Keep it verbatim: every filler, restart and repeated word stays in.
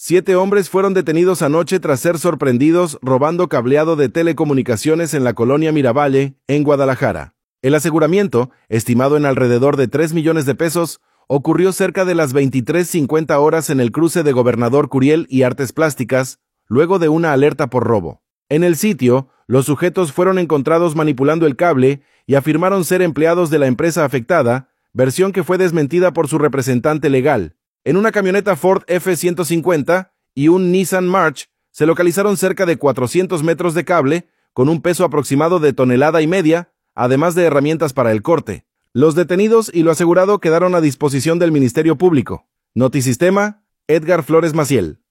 Siete hombres fueron detenidos anoche tras ser sorprendidos robando cableado de telecomunicaciones en la colonia Miravalle, en Guadalajara. El aseguramiento, estimado en alrededor de tres millones de pesos, ocurrió cerca de las veintitrés cincuenta horas en el cruce de Gobernador Curiel y Artes Plásticas, luego de una alerta por robo. En el sitio, los sujetos fueron encontrados manipulando el cable y afirmaron ser empleados de la empresa afectada, versión que fue desmentida por su representante legal. En una camioneta Ford F ciento cincuenta y un Nissan March se localizaron cerca de cuatrocientos metros de cable con un peso aproximado de tonelada y media, además de herramientas para el corte. Los detenidos y lo asegurado quedaron a disposición del Ministerio Público. Notisistema, Edgar Flores Maciel.